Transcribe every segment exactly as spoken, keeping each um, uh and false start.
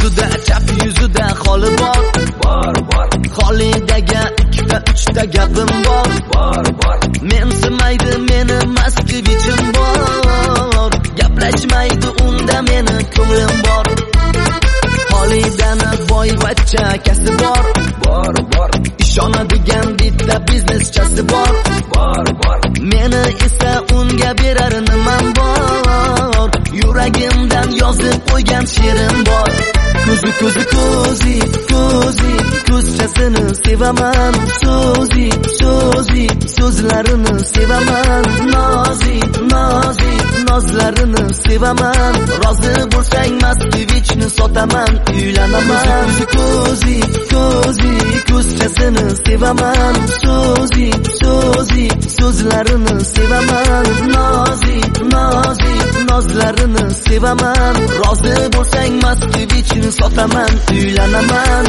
yuzida, chap yuzida holi bor, bor, bor. Holidaga ikkita, uchta gapim bor, bor, bor. Mensimaydi meni Moskvichim bor, gaplashmaydi unda meni ko'nglim bor. Holidani boyvachcha akasi bor, bor, bor. Ishonadigan bitta bizneschasi bor, bor, bor. Meni esa unga berar nimam bor, yuragimdan yozib qo'ygan she'rim bor. Ko'zi ko'zi ko'zi ko'zi ko'zchasini sevaman, so'zi so'zi so'zlarini sevaman, nozi nozi nozlarini sevaman. Rozi bo'lsang Moskvichni sotaman, uylanaman. Ko'zi ko'zi ko'zchasini sevaman, so'zi so'zi so'zlarini sevaman, nozi nozi nozlarini sevaman. Rozi bo'lsang Moskvichni sotaman, uylanaman.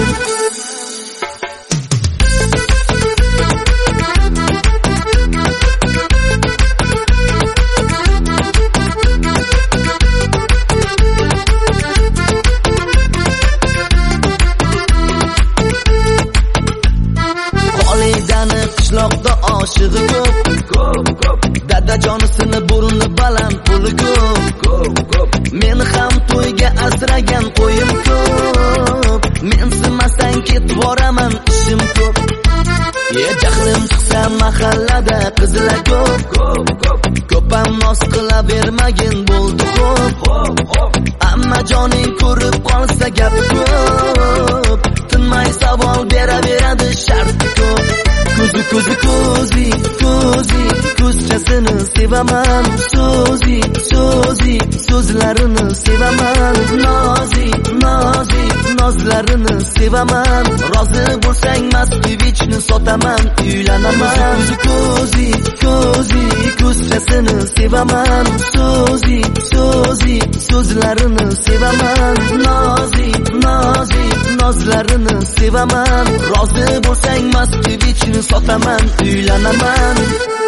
Holidani qishloqda oshig'i ko'p, ko'p, ko'p. Dadajonisini burni baland, puli ko'p, ko'p, ko'p. Meni ham to'yga asragan qo'yim ko'p. Mensimasang ketvoraman, ishim ko'p. Ye jahlim chiqsa mahallada qizlar ko'p, ko'p, ko'p. Ko'pam nos qilavermagin bo'ldi xo'p, xo'p, xo'p. Amma joning ko'rib qolsa gap ko'p. Tinmay savol beraveradi sharti ko'p. Ko'zi ko'zi ko'zi ko'zi ko'zchasini sevaman, so'zi so'zi so'zlarini sevaman, nozi nozi nozlarini sevaman. Rozi bo'lsang Moskvichni sotaman, uylanaman. Ko'zi ko'zi ko'zchasini sevaman, so'zi so'zi so'zlarini sevaman, nozi nozi nozlarini sevaman. Rozi bo'lsang Moskvichni sotaman, uylanaman.